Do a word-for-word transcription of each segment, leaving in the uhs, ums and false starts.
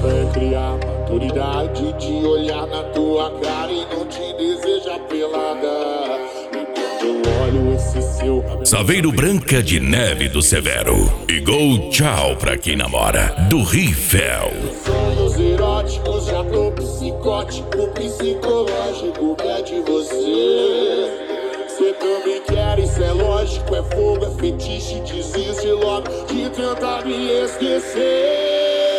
meta é criar maturidade de olhar na tua cara e não te desejar pelada. E quando eu olho esse seu Saveiro Branca de Neve do Severo e Gol Tchau pra quem namora, do Rifel. sonhos eróticos, já tô psicótico, psicológico, que é de você. Cê também quer, isso é lógico, é fogo, é fetiche, desiste logo de tentar me esquecer.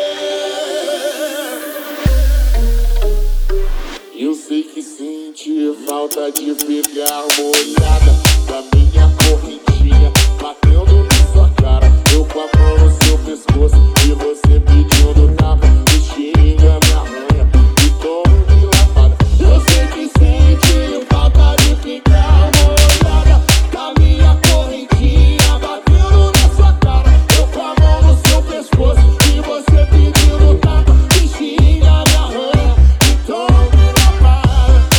Eu sei que senti falta de pegar molhada da minha correntinha batendo na sua cara. Eu com a mão no seu pescoço e você pedindo tapa, me xinga, me arranha e toma-me lavada. Eu sei que senti falta de pegar molhada da minha correntinha batendo na sua cara. Eu com a mão no seu pescoço e você pedindo tapa, me xinga, me arranha e toma-me lavada.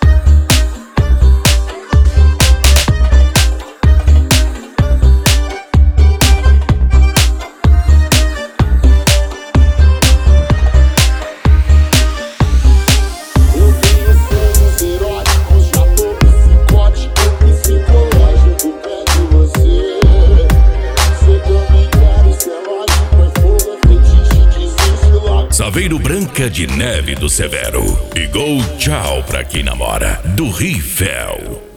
Eu tenho sonhos eróticos, já tô psicótico, psicológico, que é de você. Cê também quer, isso é lógico, é fogo, é fetiche, desiste logo. Saveiro Branca de Neve do Severo e Gol Tchau pra quem namora, do Rifel.